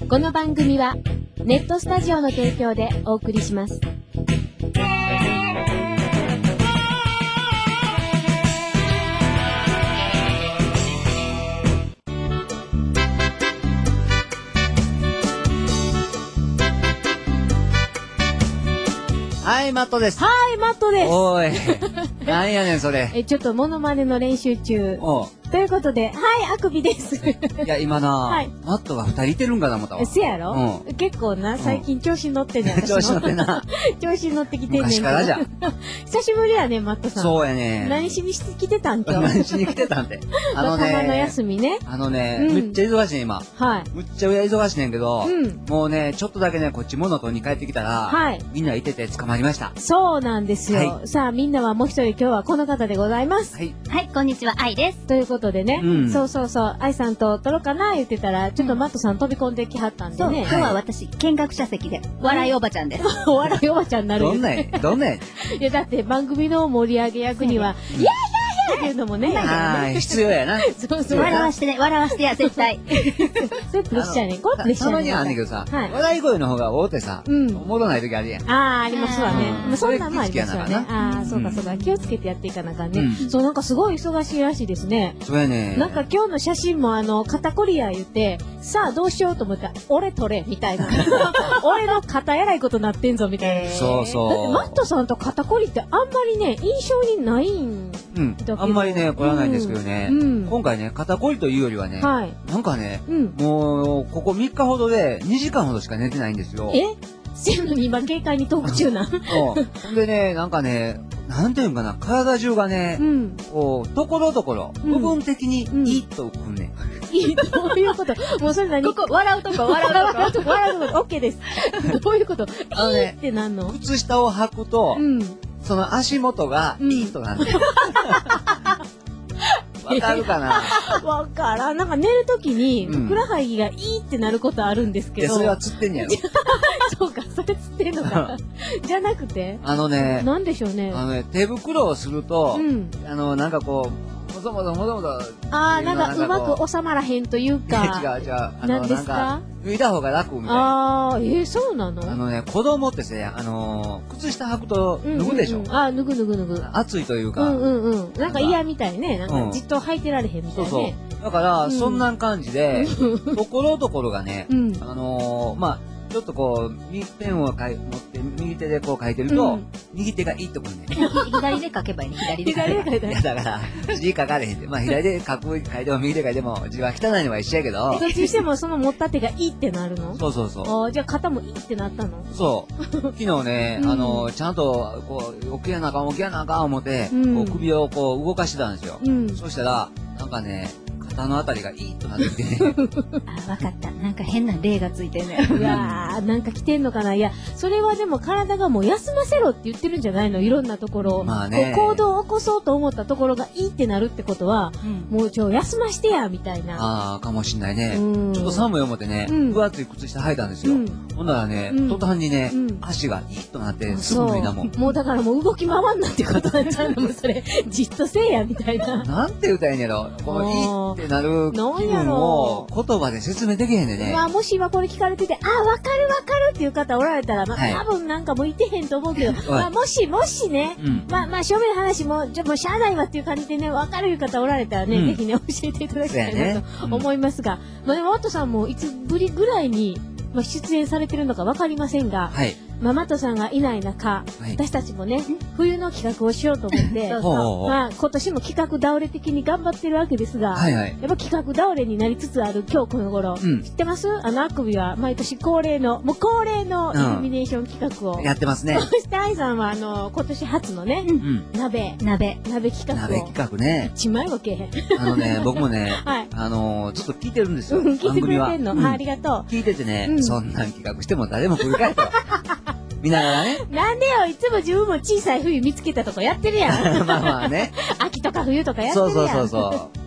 この番組はネットスタジオの提供でお送りします。 はい、マットです。 はい、マットです。 おーい。なんやねん、それ。 ちょっとモノマネの練習中。ということで、はい、あくびです。いや、今な、はい、マットが2人いてるんかな思ったわ。 せやろ、結構な、最近調子乗ってんねん。 調子乗ってんな。 調子乗ってきてんねん。 昔からじゃ。 久しぶりやね、マットさん。 そうやね。 何しに来てたん今日。 何しに来てたんて。 たまの休みね。 めっちゃ忙しいね、今。はい。むっちゃ忙しいねんけど、もうね、ちょっとだけね、こっち物取りに帰ってきたら、はい。みんないてて捕まりました。 そうなんですよ。さあ、みんなはもう一人今日はこの方でございます。 はい。はい、こんにちは、愛です。 ということでね。そう、愛さんと撮ろうかな言ってたら、ちょっとマットさん飛び込んできはったんでね。 今日は私、見学者席で、笑いおばちゃんです。 笑いおばちゃんになる。 どんなやいや、だって番組の盛り上げ役には、イエーイっていうのもね。 必要やな。 そう。笑わしてね、笑わしてや、絶対。 それプレッシャーね。これプレッシャーね。 たまにあんねんけどさ、笑い声の方が大手さ、戻らない時あるやん。 ありますわね。そんなんもありますわね。そうか。気をつけてやっていかなあかんね。そう、なんかすごい忙しいらしいですね。 そうやね。 なんか今日の写真も肩こりや言って、さあどうしようと思ったら、俺撮れみたいな。俺の肩やらいことなってんぞみたいな。 そう。 だってマットさんと肩こりってあんまりね、印象にないんだけど。 あんまりね、来らないんですけどね。今回ね、肩こりというよりはね、なんかね、もう、ここ3日ほどで2時間ほどしか寝てないんですよ。 せやのに今軽快にトーク中な。 でね、なんかね、なんていうんかな、体中がね、こう、ところどころ、部分的にいいとくんねん。 どういうこともうそれ何ここ、笑うとこ、オッケーです。どういうこといいってなんの靴下を履くと、その足元がいいとなんねん。わかるかなわからん。なんか寝るときに、ふくらはぎがいいってなることあるんですけど。 それは釣ってんやろ。 そうか、それ釣ってんのか。じゃなくてなんでしょうね。 手袋をすると、なんかこう、もぞもぞ。 なんかうまく収まらへんというか。 違う。 何ですか脱いだ方が楽みたいな。 そうなの子供ってね、靴下履くと脱ぐでしょ。 脱ぐ。 暑いというか。 なんか嫌みたいね。なんかじっと履いてられへんみたいね。そう。 だから、そんな感じで、ところどころがね、ちょっとこう、ペンを持って右手でこう書いてると、右手がいいとこね。 左で書けばいいね。左で書けばいい。 だから、字書かれへんで。左で書いても右で書いても字は汚いのは一緒やけど。 どっちにしてもその持った手がいいってなるの？ そう。 じゃあ肩もいいってなったの？ そう。昨日ね、ちゃんと、こう、起きやなあかん思って、こう首をこう動かしてたんですよ。そしたら、なんかね、肩のあたりがいいとなってきて。 わかった。なんか変な霊がついてんね。 うわなんか来てんのかな。いや、それはでも体がもう休ませろって言ってるんじゃないの？いろんなところ。行動を起こそうと思ったところがいいってなるってことは、もう休ましてや、みたいな。 かもしんないね。ちょっと寒い思ってね、分厚い靴下履いたんですよ。ほんならね、途端にね、足がいいとなって、すぐ脱いだもん。 もうだからもう動き回んなってことなんちゃうの？もうそれ、じっとせえや、みたいな。 なんて言うたらいいんやろ。このいいってなる気分を言葉で説明できへんでね。 もし今これ聞かれてて、わかるっていう方おられたら、多分なんかもういてへんと思うけど、もしね、正面の話も、もうしゃあないわっていう感じでね、わかるいう方おられたらね、ぜひね、教えていただきたいなと思いますが、でも、ワットさんもいつぶりぐらいに、出演されてるのかわかりませんが、マットさんがいない中、私たちもね、冬の企画をしようと思って、今年も企画倒れ的に頑張ってるわけですが、やっぱ企画倒れになりつつある今日この頃、知ってます？あくびは毎年恒例のイルミネーション企画をやってますね。 そして愛さんは今年初のね、鍋企画を。 鍋企画ね。 一枚もけへん。 僕もね、ちょっと聞いてるんですよ。 聞いてくれてんの？ありがとう。 聞いててね、そんなん企画しても誰も来るかいと。見ながらね。 なんでよ、いつも自分も小さい冬見つけたとかやってるやん。 まあね。 秋とか冬とかやってるやん。 そう。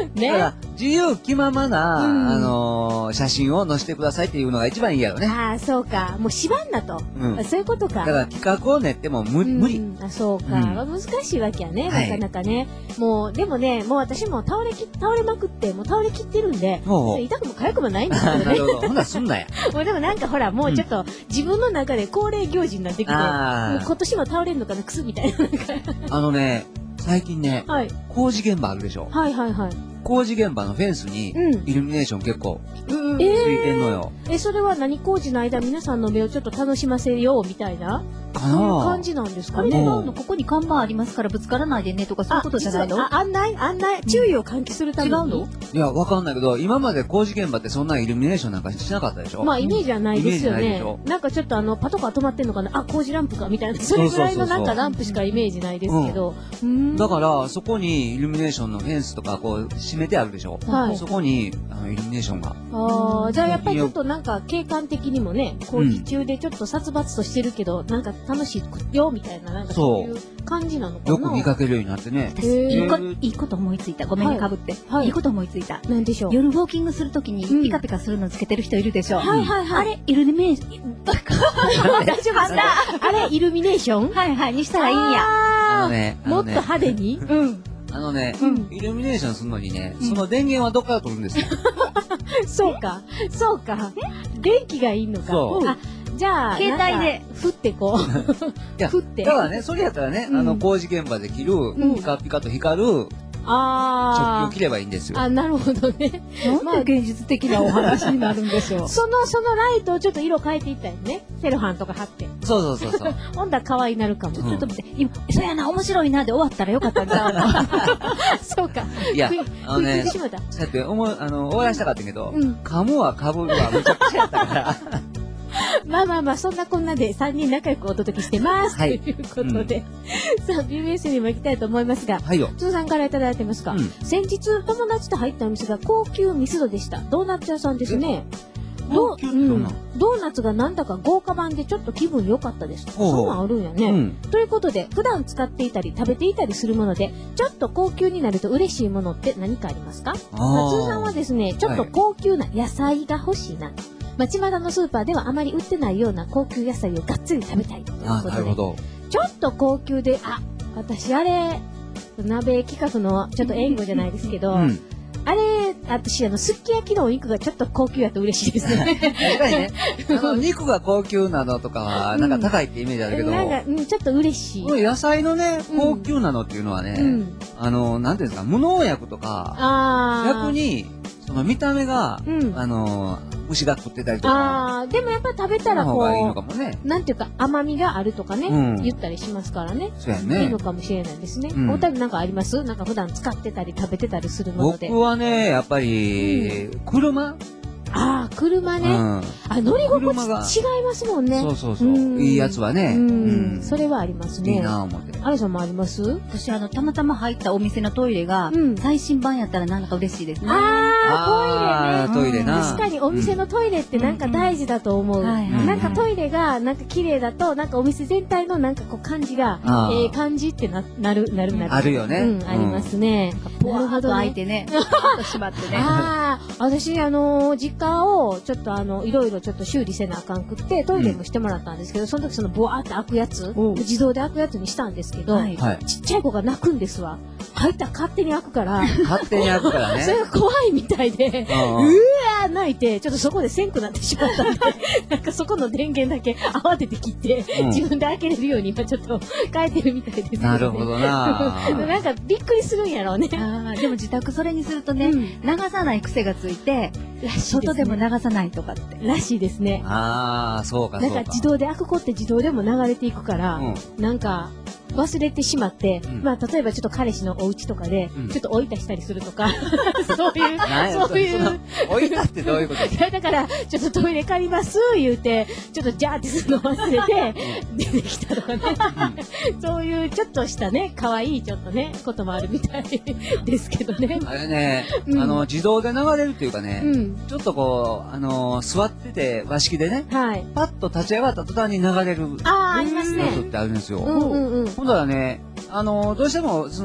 だから、自由気ままな、写真を載せてくださいっていうのが一番いいやろね。 ああ、そうか。もう縛んなと。そういうことか。 だから企画を練っても無理。 そうか。難しいわけやね。なかなかね。もう、でもね、もう私も倒れまくって、もう倒れきってるんで、痛くも痒くもないんですけどね。 なるほど。ほんならすんなや。 もうでもなんかほら、もうちょっと自分の中で恒例行事になってきて、もう今年も倒れんのかな、クスみたいな。 最近ね、工事現場あるでしょ。工事現場のフェンスに、イルミネーション結構、ついてんのよ。 それは何工事の間皆さんの目をちょっと楽しませようみたいなそういう感じなんですかね。 ここに看板ありますからぶつからないでねとかそういうことじゃないの？ 案内注意を喚起するために。違うの？ いや、わかんないけど、今まで工事現場ってそんなイルミネーションなんかしなかったでしょ？ まあ、イメージはないですよね。なんかちょっとパトカー止まってんのかな、あ、工事ランプかみたいな、それぐらいのなんかランプしかイメージないですけど。 だから、そこにイルミネーションのフェンスとかこう、閉めてあるでしょ？そこに、イルミネーションが。 じゃあやっぱりちょっとなんか景観的にもね、工事中でちょっと殺伐としてるけど、なんか楽しいよみたいな、なんかそういう感じなのかな。 よく見かけるようになってね。 私、いいこと思いついた。ごめんね、かぶって。いいこと思いついた。 なんでしょう。 夜ウォーキングするときにピカピカするのつけてる人いるでしょ。あれ、イルミネーション。大丈夫ですか？あれ、イルミネーション？ にしたらいいんや。 もっと派手に？ イルミネーションするのにね、その電源はどっから取るんですよ。 そうか。電気がいいのか。じゃあ、 携帯で、 振ってこう。振って。 だからね、それやったらね、工事現場で着る、ピカピカと光る、食器を着ればいいんですよ。 なるほどね。 なんで現実的なお話になるんでしょう。 そのライトをちょっと色変えていったよね。セロハンとか貼って。 そう。 ほんだら可愛いなるかも。 ちょっと待って、今、そうやな、面白いなで終わったらよかったんちゃうの？ そうか。 いや、そうやって終わらしたかったけど、カムはかぶるはむちゃくちゃやったから。 まあ、そんなこんなで3人仲良くお届けしてます。ということで。さあ、BBS にも行きたいと思いますが、つーさんからいただいてますか。先日、友達と入ったお店が高級ミスドでした。ドーナツ屋さんですね。ドーナツがなんだか豪華版でちょっと気分良かったです。そんなんあるんやね。ということで、普段使っていたり食べていたりするもので、ちょっと高級になると嬉しいものって何かありますか？つーさんはですね、ちょっと高級な野菜が欲しいな。町田のスーパーではあまり売ってないような高級野菜をがっつり食べたいということで。なるほど。ちょっと高級で、私あれ、鍋企画のちょっと援護じゃないですけど、あれ、私すき焼きのお肉がちょっと高級やと嬉しいですね。 確かにね。肉が高級なのとかは、なんか高いってイメージあるけど。 なんか、ちょっと嬉しい。 野菜のね、高級なのっていうのはね、なんていうんですか、無農薬とか、逆に、その見た目が、虫が食ってたりとか。 でもやっぱ食べたらこう、 なんていうか甘みがあるとかね、言ったりしますからね。 そうやね。 いいのかもしれないですね。お二人なんかあります？なんか普段使ってたり食べてたりするもので。 僕はね、やっぱり、車？ 車ね。乗り心地違いますもんね。 そう。いいやつはね。 それはありますね。 いいなぁ思って。 あれさんもあります？ 私たまたま入ったお店のトイレが、最新版やったらなんか嬉しいですね。 トイレな。 確かにお店のトイレってなんか大事だと思う。なんかトイレがなんか綺麗だと、なんかお店全体のなんかこう感じが、感じってなる。 あるよね。 ありますね。 なるほど。開いてね。閉まってね。 私、実家をちょっといろいろちょっと修理せなあかんくって、トイレもしてもらったんですけど、その時ブワーって開くやつ、自動で開くやつにしたんですけど、ちっちゃい子が泣くんですわ。入ったら勝手に開くから。 勝手に開くからね。 それが怖いみたいで、泣いて、ちょっとそこでせんくなってしまったんで、なんかそこの電源だけ慌てて切って、自分で開けれるように今ちょっと変えてるみたいですけど、ね。 なるほどななんかびっくりするんやろうね。 でも自宅それにするとね、流さない癖がついて、外でも流さないとかって。 らしいですね。 そうか。 なんか自動で開く子って自動でも流れていくから、なんか、忘れてしまって、例えばちょっと彼氏のお家とかで、ちょっと置いたしたりするとか、そういう。 置いたってどういうこと？ だから、ちょっとトイレ借ります、言うて、ちょっとジャーってするの忘れて、出てきたとかね。そういうちょっとしたね、可愛いちょっとね、こともあるみたいですけどね。 あれね、自動で流れるっていうかね、ちょっとこう、座ってて和式でね、パッと立ち上がった途端に流れる。 ありますね。 ってあるんですよ。ほんだらね、どうしても、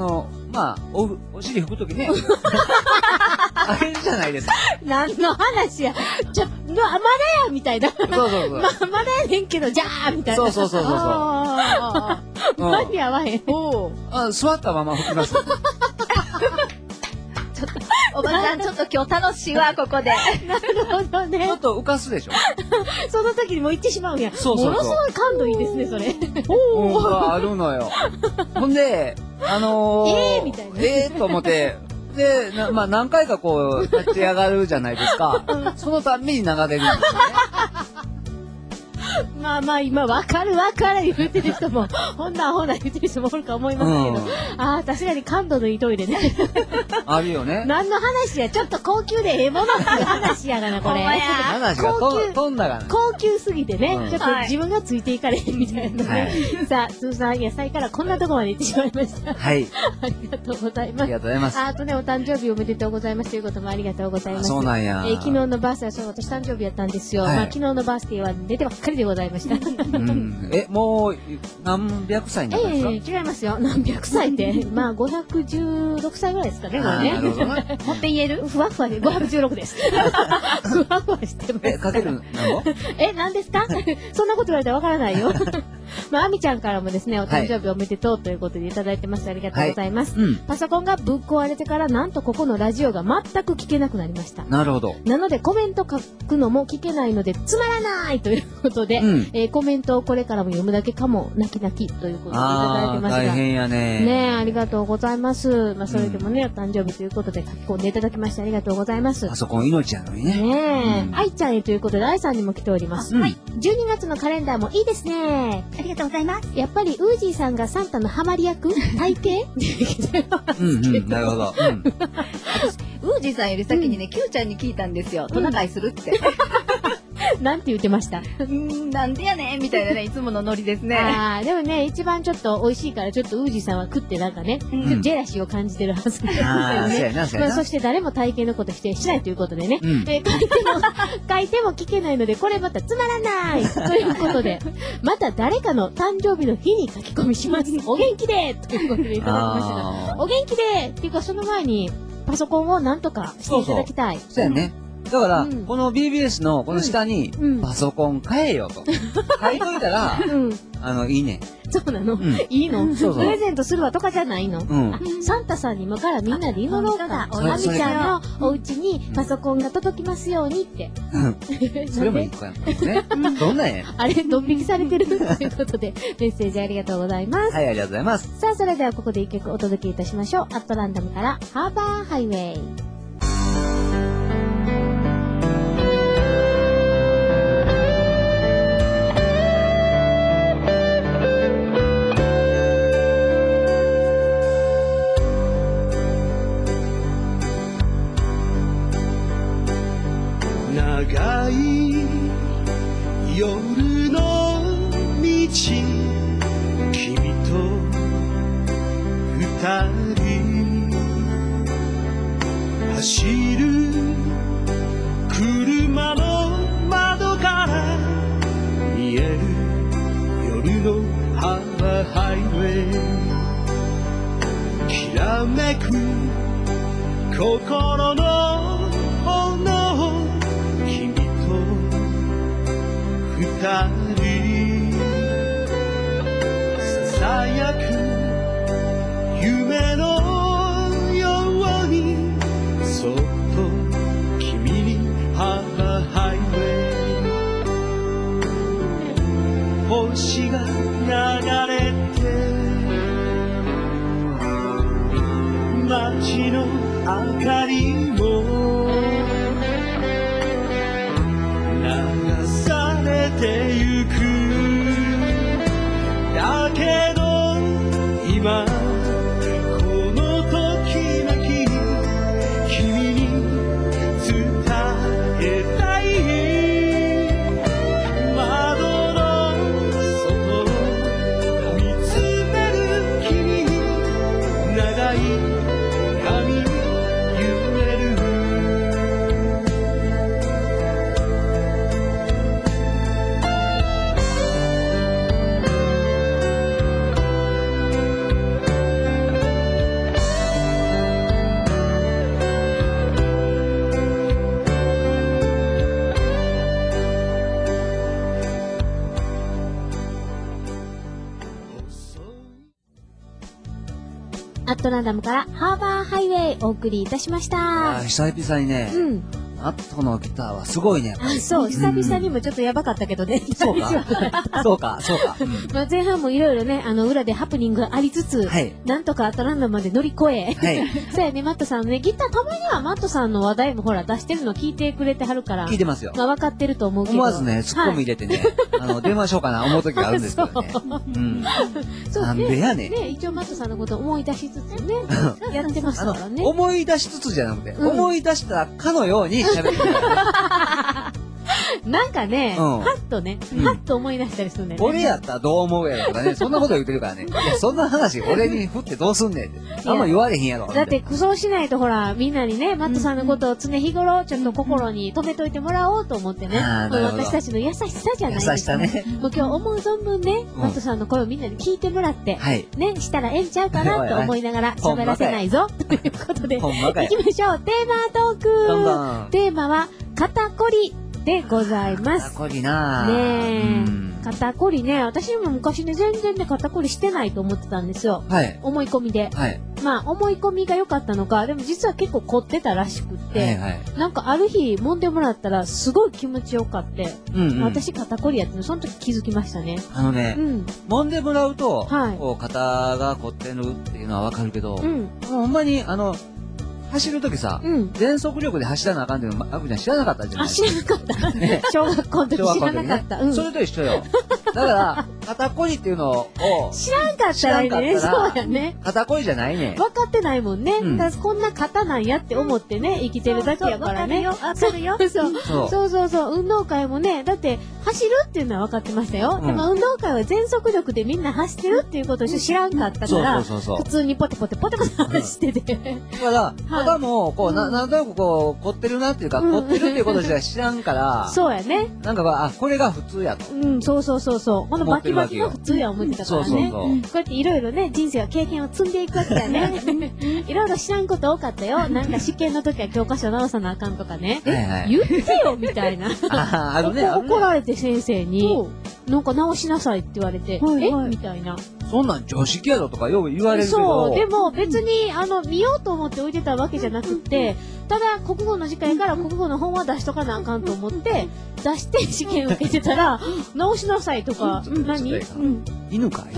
まあ、お尻拭くときね。あれじゃないですか。 何の話や。まだやみたいな。そうそうそう。 まだやねんけど、じゃーみたいな。 そう。 間に合わへん。 座ったまま拭きます。 ちょっと、おばさん、ちょっと今日楽しいわ、ここで。 なるほどね。 ちょっと浮かすでしょ。 その時にもう行ってしまうんや。 そう。 ものすごい感度いいですね、それ。 あるのよ。ほんで、 みたいな。 と思って、で、まあ何回かこう、立ち上がるじゃないですか。そのたんびに流れるんですよね。 まあ今、わかる言ってる人も、ほんな言ってる人もおるか思いますけど。確かに感度のいいトイレね。 あるよね。 何の話や、ちょっと高級でええものっていう話やがな、これ。 話が飛んだがな。 高級すぎてね、ちょっと自分がついていかれへんみたいなね。さあ、つーさん、野菜からこんなとこまで行ってしまいました。 はい。 ありがとうございます。 ありがとうございます。 あとね、お誕生日おめでとうございますということもありがとうございます。 そうなんや。 昨日のバースデーは、私誕生日やったんですよ。まあ昨日のバースデーは出てばっかりでございました。 もう、何百歳になったんですか？ 違いますよ。何百歳って。まあ、516歳ぐらいですかね、これね。 なるほどね。 もっぺん言える？ ふわふわで516です。ふわふわしてます。 かける何個？ 何ですか？そんなこと言われたらわからないよ。まあ、あみちゃんからもですね、お誕生日おめでとうということでいただいてます。ありがとうございます。パソコンがぶっ壊れてから、なんとここのラジオが全く聞けなくなりました。 なるほど。 なので、コメント書くのも聞けないので、つまらないということで、コメントをこれからも読むだけかも、泣き泣きということでいただいてますが。 大変やね。 ねえ、ありがとうございます。まあ、それでもね、お誕生日ということで書き込んでいただきましてありがとうございます。 パソコン命やのにね。 ねえ、愛ちゃんへということで、愛さんにも来ております。はい。12月のカレンダーもいいですね。 ありがとうございます。 やっぱり、ウージーさんがサンタのハマり役体型なるほど。 ウージーさんより先にね、キューちゃんに聞いたんですよ。トナカイするって。 なんて言ってました？ なんでやねんみたいなね、いつものノリですね。 でもね、一番ちょっと美味しいから、ちょっとウージーさんは食ってなんかね、ジェラシーを感じてるはずですよね。そして誰も体型のこと否定しないということでね、書いても聞けないので、これまたつまらないということで、また誰かの誕生日の日に書き込みします。お元気でということでいただきましたが、お元気でっていうかその前にパソコンをなんとかしていただきたい。 そうやね。だから、この BBS のこの下に、パソコン買えよと。書いといたら、いいね。 そうなの？いいの？プレゼントするわとかじゃないの？サンタさんに向からみんなで祈ろうか。あみちゃんのお家にパソコンが届きますようにって。 それもいい子やんね。どんなんや？ あれ、ドン引きされてるということで、メッセージありがとうございます。 はい、ありがとうございます。 さあ、それではここで一曲お届けいたしましょう。アットランダムからハーバーハイウェイ。 長い夜の道、君と二人走る車の窓から見える夜のハーバーハイウェイ、きらめく心の炎、君と二人ささやく夢のように、そっと君にハーバーハイウェイ、星が流れて街の明かりも流されてゆく、だけど今このときめき君に伝えたい、窓の外を見つめる君に長い髪揺れる、 アットランダムからハーバーハイウェイお送りいたしました。 久々にね、アットのギターはすごいね。 そう、久々にもちょっとやばかったけどね。 そうか。そうか。 まあ前半もいろいろね、裏でハプニングがありつつ、なんとかアットランダムまで乗り越え、そうやね、マットさんのね、ギターたまにはマットさんの話題もほら出してるの聞いてくれてはるから。 聞いてますよ。 まあ分かってると思うけど。 思わずね、ツッコミ入れてね、電話しようかな思う時があるんですけどね。 そう。 なんでやねん。 ね、一応マットさんのこと思い出しつつね、やってますからね。 思い出しつつじゃなくて、思い出したかのように喋ってる。 なんかね、はっと思い出したりするんだよね。 俺やったらどう思うやろとかね、そんなこと言ってるからね。いや、そんな話俺に振ってどうすんねんって。あんま言われへんやろ。 だってそうしないとほら、みんなにね、マットさんのことを常日頃、ちょっと心に留めといてもらおうと思ってね。私たちの優しさじゃないですか。 優しさね。 もう今日思う存分ね、マットさんの声をみんなに聞いてもらって、ね、したらええんちゃうかなと思いながら喋らせないぞ。ということで、行きましょう。テーマトーク。テーマは、肩こりでございます。 肩こりなぁ。ねえ。肩こりね、私も昔ね、全然ね、肩こりしてないと思ってたんですよ。思い込みで。まあ、思い込みが良かったのか、でも実は結構凝ってたらしくって、なんかある日、揉んでもらったら、すごい気持ちよかって、私肩こりやっての、その時気づきましたね。 揉んでもらうと、こう、肩が凝ってるっていうのはわかるけど、ほんまに、走るときさ、全速力で走らなあかんっていうの、あぶちゃん知らなかったじゃない知らなかった。小学校の時知らなかった。 それと一緒よ。だから、肩こりっていうのを、 知らんかったらね、そうやね。 肩こりじゃないね。 分かってないもんね。だからこんな肩なんやって思ってね、生きてるだけやからね。 わかるよ。 そう。運動会もね、だって走るっていうのは分かってましたよ。でも運動会は全速力でみんな走ってるっていうことを知らんかったから、普通にポテポテ走ってて。 だから、肩も、こう、なんとなくこう、凝ってるなっていうか、凝ってるっていうことじゃ知らんから、 そうやね。 なんか、これが普通やと。 そう。このバキバキが普通や思ってたからね。こうやっていろいろね、人生は経験を積んでいくわけやね。いろいろ知らんこと多かったよ。なんか試験の時は教科書直さなあかんとかね。言ってよみたいな。怒られて先生に、なんか直しなさいって言われて、みたいな。 そんなん常識やろとかよく言われるけど。 そう、でも別に、見ようと思って置いてたわけじゃなくって、ただ、国語の時間やから国語の本は出しとかなあかんと思って、出して試験受けてたら、直しなさいとか、何犬かい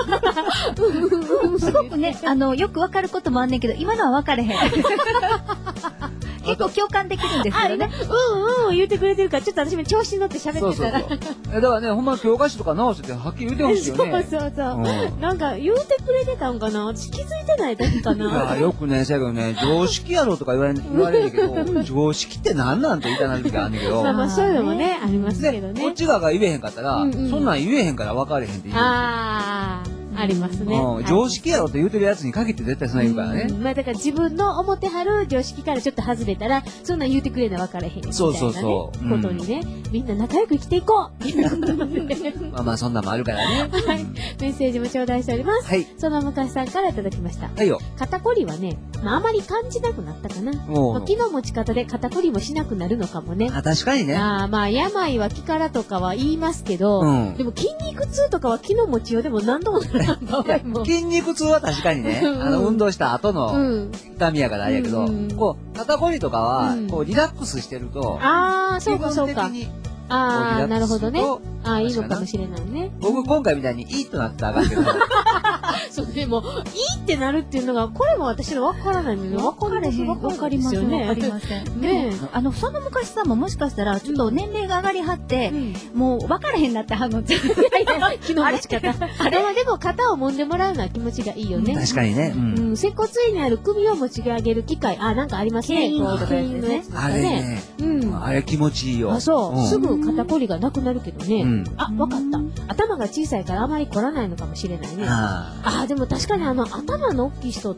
すごくね、よくわかることもあんねんけど、今のはわかれへん。結構共感できるんですけどね。 言ってくれてるから、ちょっと私も調子に乗って喋ってたら。 だからね、ほんま教科書とか直しててはっきり言ってほしいよね。 そう。なんか言うてくれてたんかな、私気づいてないだけかな。 よくね、せやけどね、常識やろとか言われるけど、常識って何なんて言いたなる時あんねんけど。 まあそういうのもね、ありますけどね。 こっち側が言えへんかったら、そんなん言えへんから分かれへんって言う。ありますね。 常識やろって言うてるやつに限って絶対そんな言うからね。 まあだから自分の思ってはる常識からちょっと外れたら、そんなん言うてくれな分からへんみたいなね。ことにね、みんな仲良く生きていこうまあそんなんもあるからね。 メッセージも頂戴しております。その昔さんからいただきました。肩こりはね、あまり感じなくなったかな。気の持ち方で肩こりもしなくなるのかもね。 確かにね。 まあ病は気からとかは言いますけど、でも筋肉痛とかは気の持ちようでも何度もならん場合も。 筋肉痛は確かにね、運動した後の痛みやからあれやけど、こう、肩こりとかは、こう、リラックスしてると、 そうか。なるほどね。いいのかもしれないね。 僕今回みたいにいいとなってたらあかんけど。 そうでも、いいってなるっていうのが、これも私の分からないのよ。分かりますよね。 わかりません。ねその昔さんももしかしたら、ちょっと年齢が上がりはって、もう分からへんなってはんの。 気の持ち方。でも肩を揉んでもらうのは気持ちがいいよね。 確かにね。 接骨院にある首を持ち上げる機械、なんかありますね。牽引のやつとかね。 あれ気持ちいいよ。 そう。すぐ肩こりがなくなるけどね。わかった。頭が小さいからあまり凝らないのかもしれないね。でも確かに頭の大きい人って、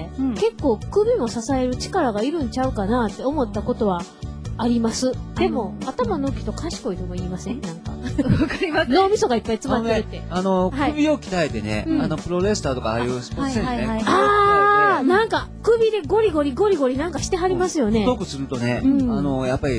結構首も支える力がいるんちゃうかなって思ったことはあります。でも、頭の大きい人賢いとも言いませんなんか。 わかります。 脳みそがいっぱい詰まってるって。 首を鍛えてね、プロレスラーとかああいうスポーツ選手ね。 なんか首でゴリゴリなんかしてはりますよね。 太くするとね、やっぱり、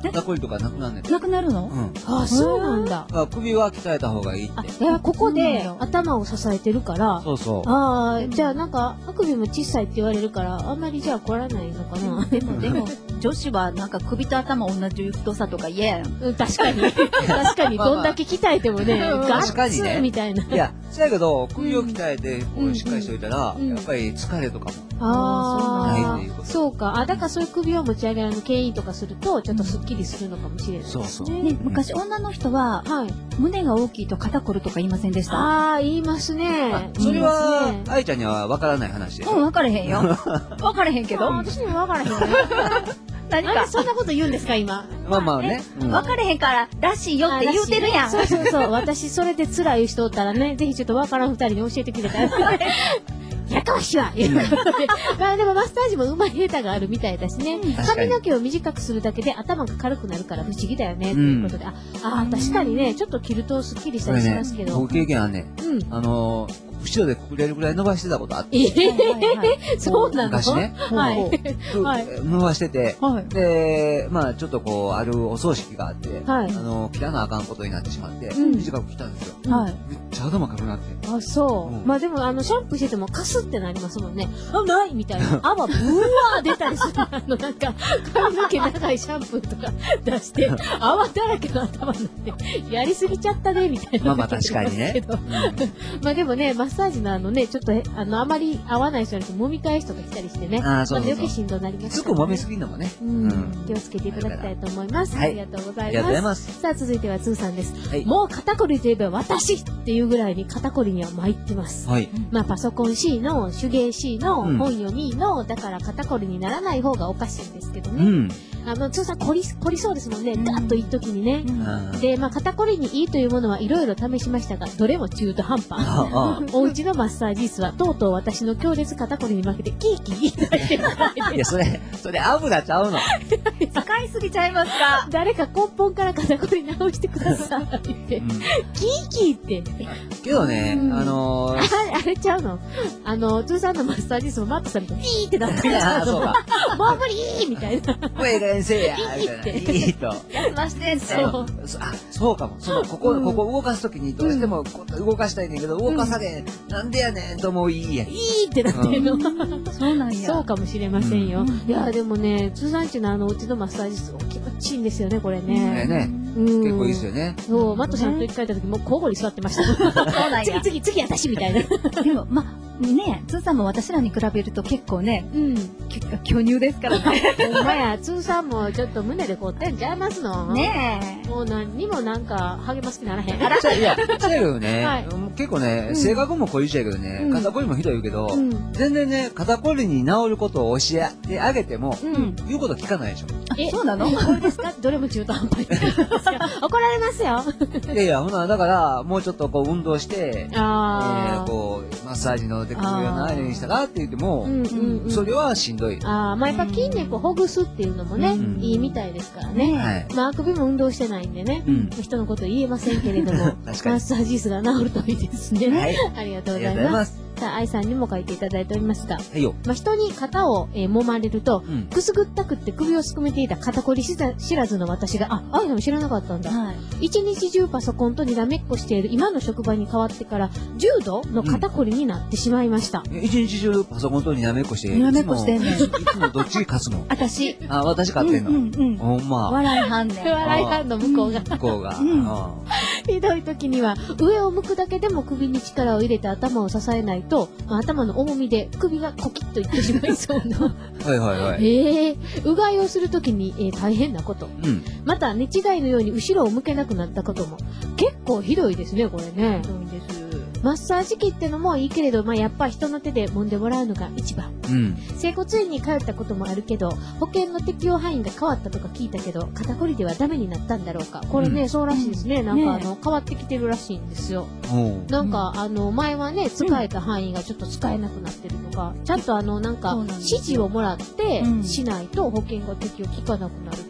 肩こりとかなくなるねん。 なくなるの？ あ、そうなんだ。 首は鍛えた方がいいって。 ここで頭を支えてるから。 そうそう。 ああ、じゃあなんか、あくびも小さいって言われるから、あんまりじゃあ凝らないのかな。 でも、女子はなんか首と頭同じ太さとか嫌やん。 確かに。確かに、どんだけ鍛えてもね、ガッツみたいな。 いや、そうやけど、首を鍛えて、しっかりしといたら、やっぱり疲れとかも。 ああ、そうか。だからそういう首を持ち上げる牽引とかすると、ちょっとスッキリするのかもしれない。 そうそう。 ね、昔女の人は、胸が大きいと肩こるとか言いませんでした？ ああ、言いますね。 それは、愛ちゃんには分からない話で。 分かれへんよ。分かれへんけど。 私にも分からへんね。何かそんなこと言うんですか、今。 まあまあね。 分かれへんから、らしいよって言うてるやん。 そうそうそう。私、それで辛い人おったらね、ぜひちょっと分からん二人に教えてくれたら。やかましいわまあでもマッサージもうまい下手があるみたいだしね。髪の毛を短くするだけで頭が軽くなるから不思議だよね。ということで。確かにね、ちょっと切るとスッキリしたりしますけど。 僕経験はね、後ろでくくれるぐらい伸ばしてたことあって。 そうなの？ 昔ね。 はい。 伸ばしてて、で、まあちょっとこう、あるお葬式があって、切らなあかんことになってしまって、短く切ったんですよ。めっちゃ頭軽くなって。 あ、そう。まあでも、シャンプーしててもカスってなりますもんね。ないみたいな。泡ブワー出たりする。なんか、髪の毛長いシャンプーとか出して、泡だらけの頭になって、やりすぎちゃったね、みたいな。 まあ確かにね。 まあでもね、マッサージのちょっと、あまり合わない人に揉み返しとか来たりしてね。余計しんどになりますから。すぐ揉みすぎるのもね。 気をつけていただきたいと思います。ありがとうございます。 ありがとうございます。 さあ、続いてはつーさんです。もう肩こりといえば私っていうぐらいに肩こりには参ってます。まあ、パソコン C の、手芸 C の、本読みの、だから肩こりにならない方がおかしいんですけどね。つーさん凝りそうですもんね。ガッと一時にね。で、まあ、肩こりにいいというものはいろいろ試しましたが、どれも中途半端。お家のマッサージ室は、とうとう私の強烈肩こりに負けて、キーキーいや、それ油ちゃうの。 使いすぎちゃいますか？ 誰か根本から肩こり直してくださいって。キーキーって。 けどね、 あれちゃうの？つーさんのマッサージ室もマットさんとピーってなってる。 そうか。 もう無理みたいな。 声が先生やみたいな。いいと。 休ましてんすよ。 そうかも。ここ動かすときにどうしても動かしたいねんけど、動かされん。なんでやねんともういいや。いいってなってるの。 そうなんや。 そうかもしれませんよ。いや、でもね、つーさんちのうちのマッサージ室、気持ちいいんですよね、これね。結構いいですよね。 そう、マットさんと一回行った時も交互に座ってました。そうなんや。次私みたいな。 でも、まあ、ね、つーさんも私らに比べると結構ね、巨乳ですからね。 ほんまや、つーさんもちょっと胸で凝ってんちゃいますの？ ねえ。 もう何にもなんか励ます気ならへん。 いや、そうやけどね、結構ね、性格もこいいしやけどね、肩こりもひどいけど、全然ね、肩こりに治ることを教えてあげても、言うこと聞かないでしょ。 そうなの？ これですか？どれも中途半端に。怒られますよ。 いやいや、ほな、だから、もうちょっとこう運動して、こう、マッサージのできるようなあれにしたらって言っても、それはしんどい。 まあやっぱ筋肉をほぐすっていうのもね、いいみたいですからね。まああくびも運動してないんでね、人のこと言えませんけれども、マッサージ室が治るといいですね。ありがとうございます。さあ、愛さんにも書いていただいておりますが、人に肩を揉まれると、くすぐったくって首をすくめていた肩こり知らずの私が、愛さんも知らなかったんだ。一日中パソコンとにらめっこしている今の職場に変わってから、重度の肩こりになってしまいました。 一日中パソコンとにらめっこしてにらめっこしてんねん。いつもどっち勝つの？ 私。 私勝ってんの？ほんま。 笑いはんねん。 笑いはんの向こうが。 向こうが。 ひどい時には、上を向くだけでも首に力を入れて頭を支えないと、頭の重みで首がコキッといってしまいそうな。うがいをするときに、大変なこと。また、寝違いのように後ろを向けなくなったことも。結構ひどいですね、これね。 ひどいです。 マッサージ機ってのもいいけれど、まあ、やっぱ人の手で揉んでもらうのが一番。整骨院に通ったこともあるけど、保険の適用範囲が変わったとか聞いたけど、肩こりではダメになったんだろうか。これね、そうらしいですね。なんか変わってきてるらしいんですよ。なんか、前はね、使えた範囲がちょっと使えなくなってるとか、ちゃんとなんか、指示をもらって、しないと保険が適用効かなくなるとか言って。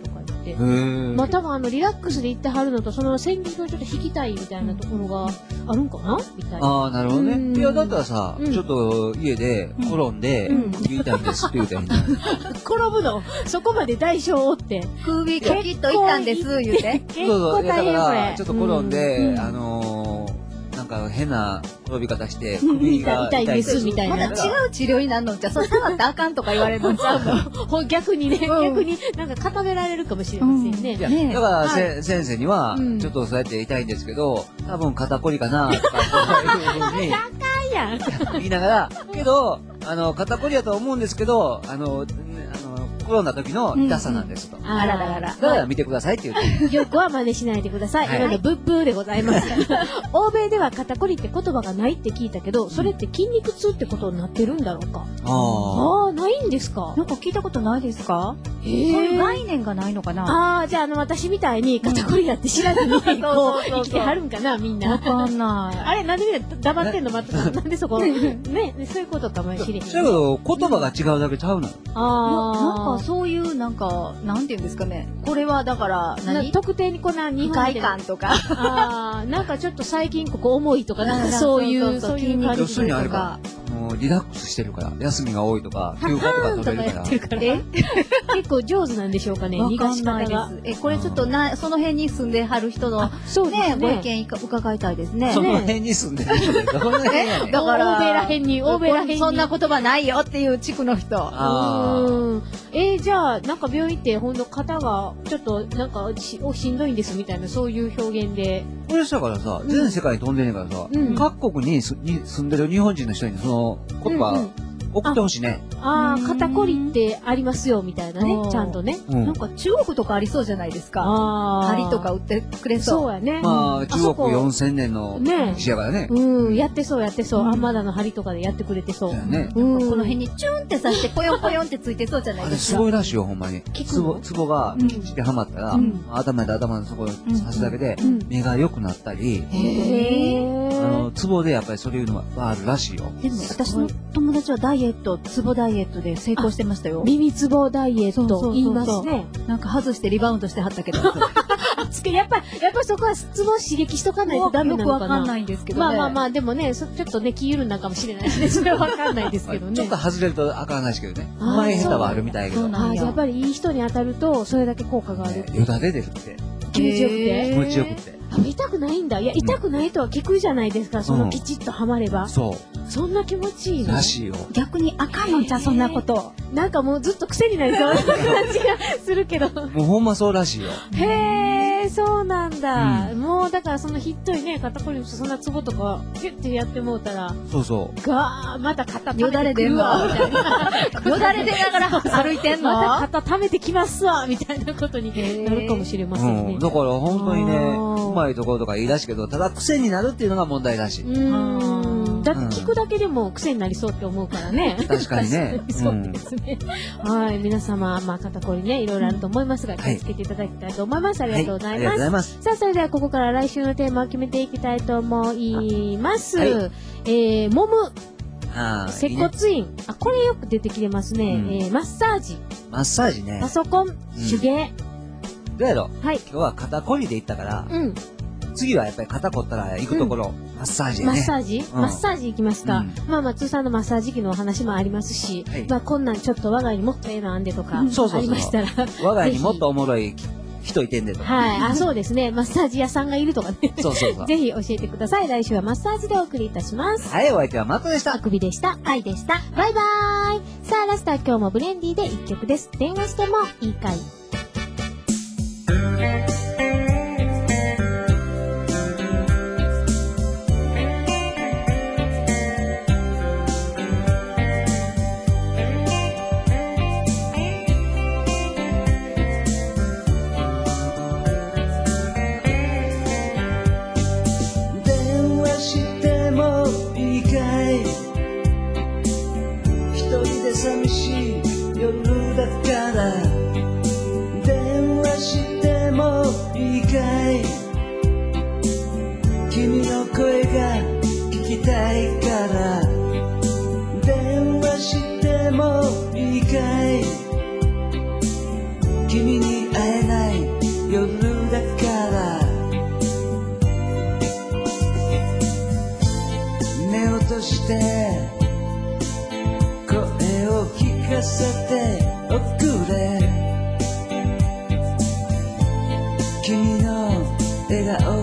て。まあ多分リラックスで行ってはるのと、その旋律をちょっと弾きたいみたいなところがあるんかなみたいな。 ああ、なるほどね。いや、だったらさ、ちょっと家で転んで、首痛いんですって言うたらいいんじゃない？ 転ぶのそこまで代償を負って。 首キャキッと痛んです、言うて。 結構大変これ。 ちょっと転んで、なんか変な転び方して首が痛いですみたいな。 まだ違う治療になるのじゃ、そう触ったらあかんとか言われるのちゃうの。 逆にね、逆になんか固められるかもしれませんね。 だから先生には、ちょっとそうやって痛いんですけど、多分肩こりかな、とか、 高いやん。 言いながら、けど、肩こりだと思うんですけど、転んだ時の痛さなんですと。 あらららら。 だから見てくださいって言って。 よくは真似しないでください。いろいろブッブーでございます。欧米では肩こりって言葉がないって聞いたけど、それって筋肉痛ってことになってるんだろうか。ああ、ないんですか？ なんか聞いたことないですか？そういう概念がないのかな？ ああ、じゃあ私みたいに肩こりだって知らずに生きてはるんかな、みんな。 わかんない。 あれ、なんでみんな黙ってんの待ってたの？なんでそこ、ね、そういうことかもしれへん。 だけど、言葉が違うだけちゃうのよ。 なんかそういう、なんていうんですかね。これはだから、 特定にこんな日本で。 不快感とか。 なんかちょっと最近ここ重いとか、なんかそういう感じとか。 リラックスしてるから、休みが多いとか、休暇とか取れるから。 結構上手なんでしょうかね、逃がし方が。 これちょっとその辺に住んではる人の、ね、ご意見伺いたいですね。 その辺に住んでる人で、どこの辺やねん。 だから、欧米ら辺に。 そんな言葉ないよっていう地区の人。 じゃあ、なんか病院ってほんと肩がちょっとなんかしんどいんですみたいな、そういう表現で。 これしたからさ、全世界に飛んでんねんからさ、各国に住んでる日本人の人にその言葉送ってほしいね。 肩こりってありますよみたいなね、ちゃんとね。 なんか中国とかありそうじゃないですか。針とか売ってくれそう。 そうやね。 まあ、中国4000年の歴史やからね。 やってそう。アンマダの針とかでやってくれてそう。 この辺にチュンってさして、ポヨンポヨンってついてそうじゃないですか。 すごいらしいよ、ほんまに。ツボがきっちりはまったら、頭のそこを刺すだけで、目が良くなったり、ツボでやっぱりそういうのはあるらしいよ。 でも私の友達はツボダイエットで成功してましたよ。 耳ツボダイエット言いますね。 なんか外してリバウンドしてはったけど。 やっぱそこはツボ刺激しとかないとダメなのかな。 よくわかんないんですけどね。 まあ、でもね、ちょっとね、気緩んだかもしれないしね。それはわかんないですけどね。 ちょっと外れるとあかんないしけどね。前下手はあるみたいやけど。 やっぱりいい人に当たると、それだけ効果がある。 よだれ出るって。 気持ちよくて。 気持ちよくて。 痛くないんだ。いや、痛くないとは聞くじゃないですか。そのきちっとはまれば。 そう。 そんな気持ちいいの？ らしいよ。 逆にあかんのじゃ、そんなこと。 なんかもうずっと癖になりそうな感じがするけど。 もうほんまそうらしいよ。 へー、そうなんだ。もうだからそのひっといね、肩こりの人そんなツボとかピュッてやってもうたら。 そうそう。 また肩よだれ出るわ、みたいな。よだれ出ながら歩いてんの？ また肩溜めてきますわ、みたいなことになるかもしれませんね。 だから本当にね、うまいところとか言い出しけど、ただ癖になるっていうのが問題らしい。 だって聞くだけでも癖になりそうって思うからね。 確かにね。 そうですね。はい。皆様、肩こりね、いろいろあると思いますが、気をつけていただきたいと思います。ありがとうございます。ありがとうございます。さあ、それではここから来週のテーマを決めていきたいと思います。揉む。接骨院。これよく出てきてますね。マッサージ。 マッサージね。 パソコン。手芸。 どうやろ？今日は肩こりで行ったから、次はやっぱり肩こったら行くところ、マッサージね。 マッサージ行きますか。通さんのマッサージ機のお話もありますし、こんなんちょっと我が家にもっとええのあんでとか、ありましたら。 我が家にもっとおもろい人いてんでとか。 はい。そうですね。マッサージ屋さんがいるとかね。 そう。 ぜひ教えてください。来週はマッサージでお送りいたします。 はい、お相手はマットでした。 あくびでした。 愛でした。 バイバーイ。さあ、ラストは今日もブレンディで一曲です。電話してもいいかい。 寂しい夜だから電話してもいいかい君の声が聞きたいから電話してもいいかい君に会えないせておくれ君の笑顔